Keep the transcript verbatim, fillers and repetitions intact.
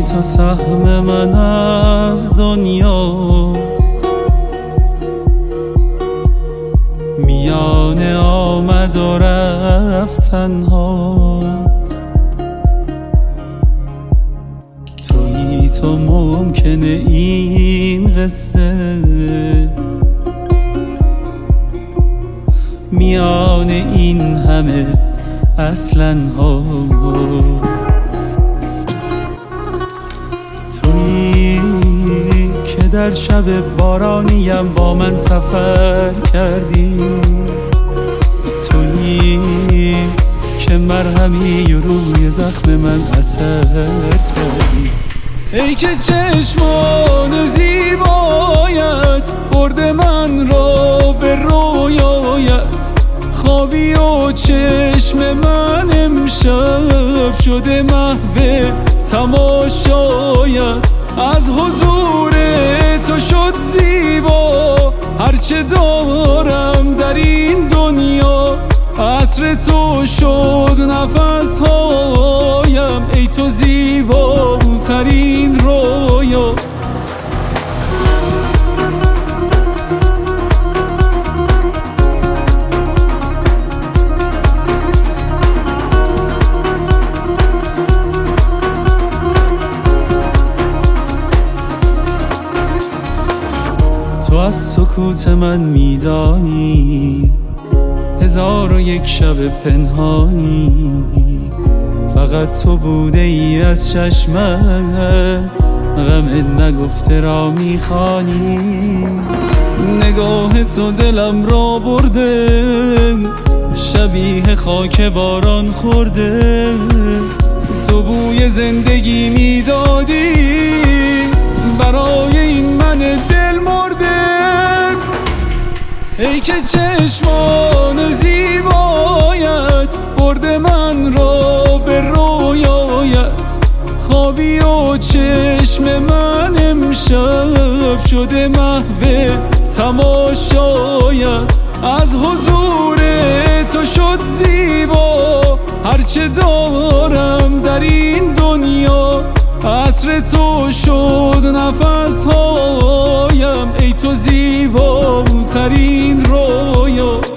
تو سهم من از دنیا، میان آمد و رفتن ها. تویی تو ممکنه این قصه میان این همه اصلا ها. تویی که در شب بارانیم با من سفر کردی، تویی که مرهمی روی زخم من اثر کردی. ای که چشمان زیبایت برده من را به رویایت، خوابی و چشم من امشب شده محو تماشایت. از حضور تو شد زیبا هرچه دارم در این دنیا، عطر تو شد نفس هایم، ای تو زیباترین رویا. تو از سکوت من میدانی هزار و یک شب پنهانی، فقط تو بوده ای از چشمم غم نگفته را میخوانی. نگاه تو دلم را برده شبیه خاک باران خورده، تو بوی زندگی میدادی برای این من دل مرده. ای که چشمان زیبایت برده من را به رویایت، خوابی و چشم من امشب شده محو تماشایت. از حضور تو شد زیبا هرچه دارم در این دنیا، عطر تو شد نفس هایم، ای تو زیباترین رویا.